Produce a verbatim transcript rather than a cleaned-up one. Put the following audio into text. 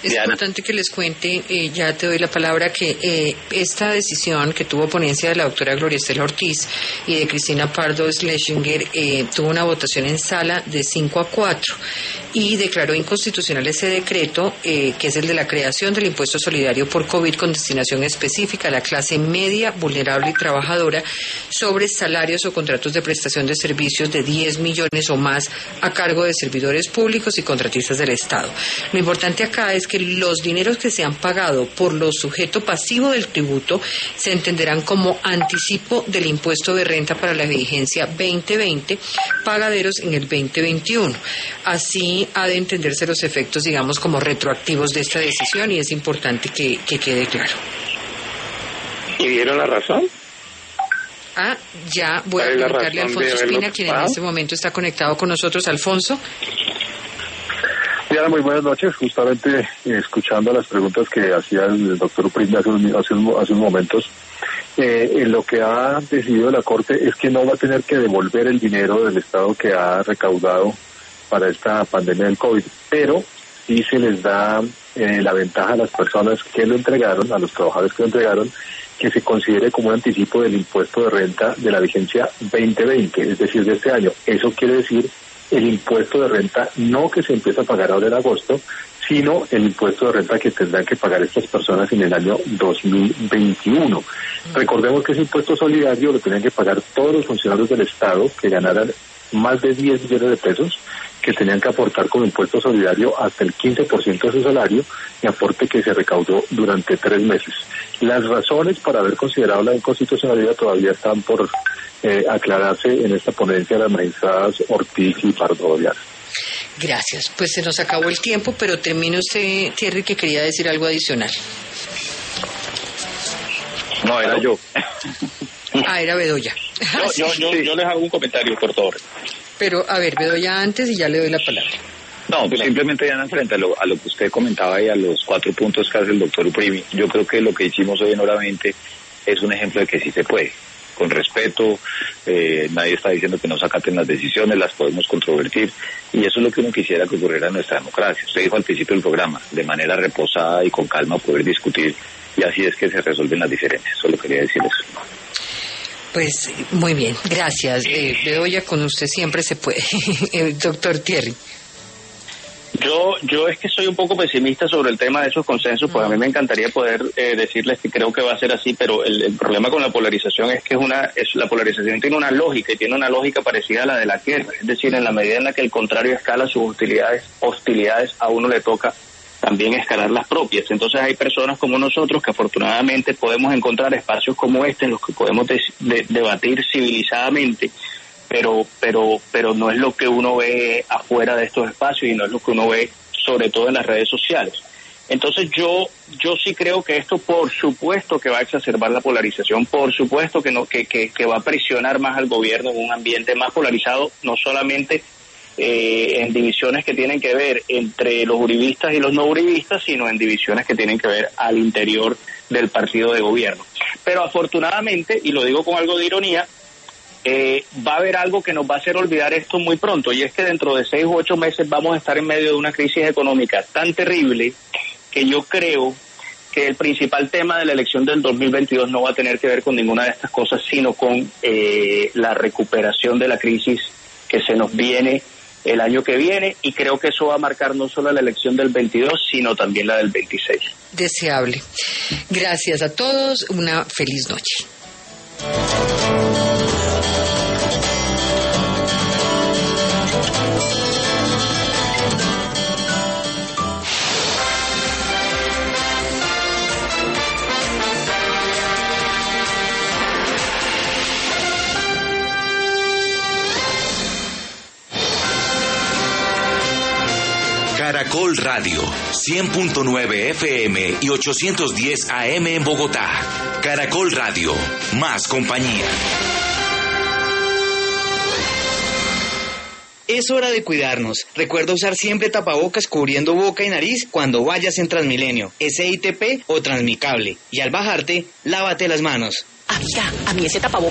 Es Diana. Importante que les cuente, eh, ya te doy la palabra, que eh, esta decisión que tuvo ponencia de la doctora Gloria Estela Ortiz y de Cristina Pardo Schlesinger eh, tuvo una votación en sala de cinco a cuatro y declaró inconstitucional ese decreto, eh, que es el de la creación del impuesto solidario por COVID con destinación específica a la clase media, vulnerable y trabajadora sobre salarios o contratos de prestación de servicios de diez millones o más a cargo de servidores públicos y contratistas del Estado. Lo importante acá es que los dineros que se han pagado por los sujetos pasivos del tributo se entenderán como anticipo del impuesto de renta para la vigencia veinte veinte, pagaderos en el veinte veintiuno. Así ha de entenderse los efectos, digamos, como retroactivos de esta decisión, y es importante que, que quede claro. ¿Y dieron la razón? Ah, ya voy a preguntarle a Alfonso Espina, quien en este momento está conectado con nosotros. Alfonso. Diana, muy buenas noches. Justamente eh, escuchando las preguntas que hacía el doctor Uprimia hace, hace, hace unos momentos, eh, en lo que ha decidido la Corte es que no va a tener que devolver el dinero del Estado que ha recaudado para esta pandemia del COVID, pero sí se les da eh, la ventaja a las personas que lo entregaron, a los trabajadores que lo entregaron, que se considere como un anticipo del impuesto de renta de la vigencia veinte veinte, es decir, de este año. Eso quiere decir el impuesto de renta no que se empieza a pagar ahora en agosto, sino el impuesto de renta que tendrán que pagar estas personas en el año dos mil veintiuno. Recordemos que ese impuesto solidario lo tenían que pagar todos los funcionarios del Estado que ganaran más de diez millones de pesos, que tenían que aportar como impuesto solidario hasta el quince por ciento de su salario, y aporte que se recaudó durante tres meses. Las razones para haber considerado la inconstitucionalidad todavía están por eh, aclararse en esta ponencia de las magistradas Ortiz y Pardo. Gracias. Pues se nos acabó el tiempo, pero termine usted, Thierry, que quería decir algo adicional. No, era yo. Ah, era Bedoya. Yo, yo, yo, yo les hago un comentario, por favor. Pero, a ver, Bedoya antes y ya le doy la palabra. No, pues simplemente, Diana, frente a lo, a lo que usted comentaba y a los cuatro puntos que hace el doctor Uprimi, yo creo que lo que hicimos hoy en Hora veinte es un ejemplo de que sí se puede. Con respeto, eh, nadie está diciendo que no se acaten las decisiones, las podemos controvertir, y eso es lo que uno quisiera que ocurriera en nuestra democracia. Usted dijo al principio del programa, de manera reposada y con calma poder discutir, y así es que se resuelven las diferencias. Solo quería decir eso. Pues muy bien, gracias. Eh, Bedoya, con usted siempre se puede. El doctor Thierry. Yo yo es que soy un poco pesimista sobre el tema de esos consensos, pues a mí me encantaría poder eh, decirles que creo que va a ser así, pero el, el problema con la polarización es que es una es la polarización tiene una lógica y tiene una lógica parecida a la de la guerra, es decir, en la medida en la que el contrario escala sus hostilidades, hostilidades a uno le toca también escalar las propias. Entonces hay personas como nosotros que afortunadamente podemos encontrar espacios como este en los que podemos de, de, debatir civilizadamente, pero pero pero no es lo que uno ve afuera de estos espacios y no es lo que uno ve sobre todo en las redes sociales. Entonces yo yo sí creo que esto por supuesto que va a exacerbar la polarización, por supuesto que no que que, que va a presionar más al gobierno en un ambiente más polarizado, no solamente eh, en divisiones que tienen que ver entre los uribistas y los no uribistas, sino en divisiones que tienen que ver al interior del partido de gobierno. Pero afortunadamente, y lo digo con algo de ironía, Eh, va a haber algo que nos va a hacer olvidar esto muy pronto, y es que dentro de seis u ocho meses vamos a estar en medio de una crisis económica tan terrible que yo creo que el principal tema de la elección del dos mil veintidós no va a tener que ver con ninguna de estas cosas, sino con eh, la recuperación de la crisis que se nos viene el año que viene, y creo que eso va a marcar no solo la elección del veintidós, sino también la del veintiséis. Deseable. Gracias a todos, una feliz noche. Caracol Radio, cien punto nueve F M y ochocientos diez A M en Bogotá. Caracol Radio, más compañía. Es hora de cuidarnos. Recuerda usar siempre tapabocas cubriendo boca y nariz cuando vayas en Transmilenio, S I T P o Transmicable. Y al bajarte, lávate las manos. Amiga, a mí ese tapabocas